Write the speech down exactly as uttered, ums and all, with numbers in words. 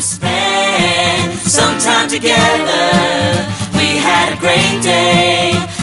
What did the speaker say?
to spend some time together. We had a great day.